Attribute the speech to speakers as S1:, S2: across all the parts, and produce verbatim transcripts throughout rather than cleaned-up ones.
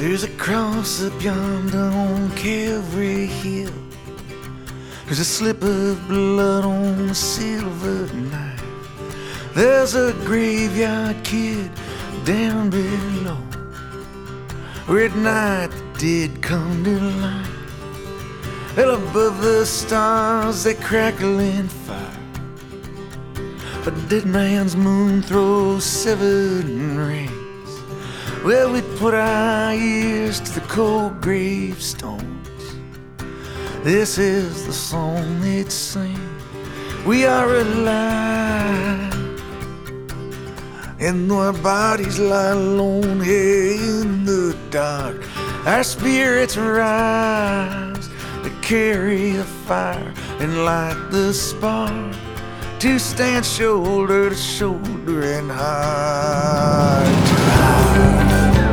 S1: There's a cross up yonder on Calvary Hill. There's a slip of blood on a silver knife. There's a graveyard kid down below, where at night the dead come to life. Well, above the stars they crackle in fire. A dead man's moon throws seven rays. Well, we put our ears to the cold gravestones. This is the song they'd sing. We are alive, and though our bodies lie alone here in the dark, our spirits rise to carry the fire and light the spark, to stand shoulder to shoulder and heart to heart.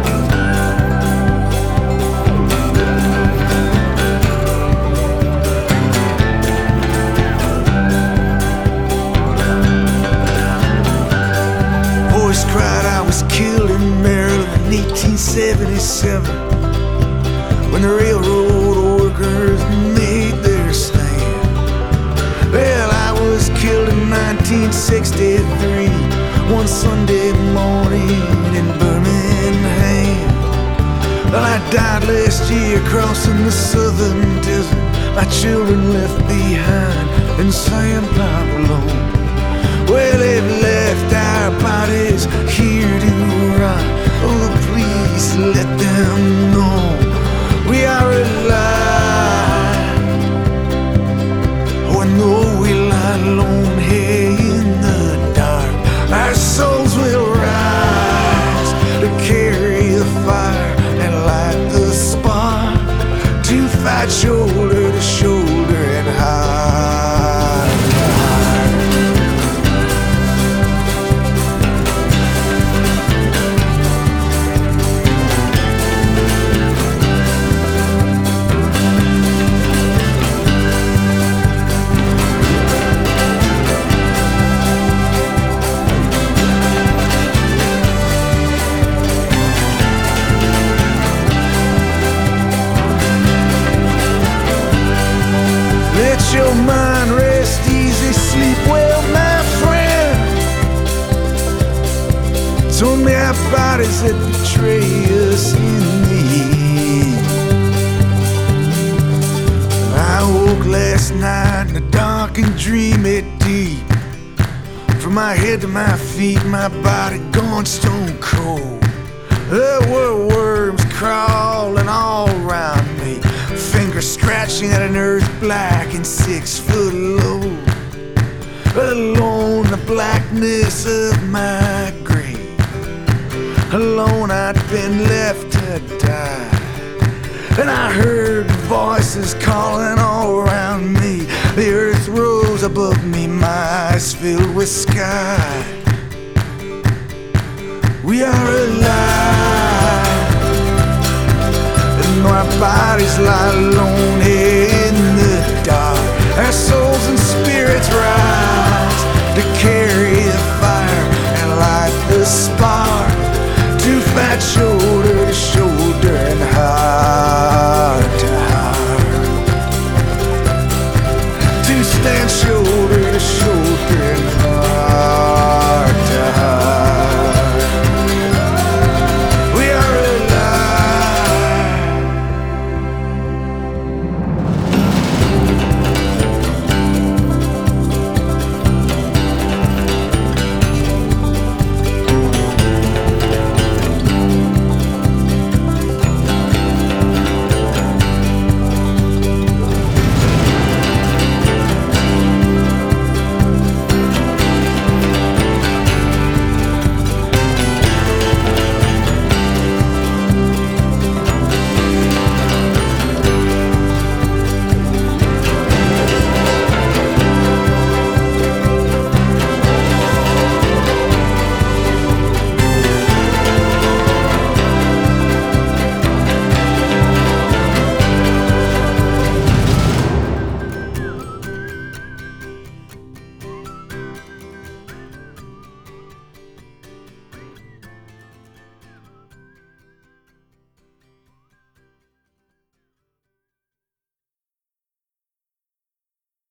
S1: Voice cried I was killed in Maryland in eighteen seventy-seven, when the railroad workers made their stand. Well, I was killed in nineteen sixty-three, one Sunday morning in Birmingham. Well, I died last year crossing the southern desert, my children left behind in San Pablo. Well, they've left our bodies here to rot. Oh, please let them know we are alive. Oh, and though we lie alone here in the dark, our souls will rise to carry the fire and light the spark, to fight shoulder to shoulder and heart to heart. Let your mind rest easy, sleep well, my friend. It's only our bodies that betray us in the end. I woke last night in a dark and dreamy deep. From my head to my feet, my body gone stone cold. There were worms crawling all around me, fingers scratching at an earth black and six foot low. Alone in the blackness of my grave, alone I'd been left to die. And I heard voices calling all around me. The earth rose above me, my eyes filled with sky. We are alive, and our bodies lie alone in the dark. Our souls and spirits rise to carry the fire and light the spark, to fight shoulder to shoulder and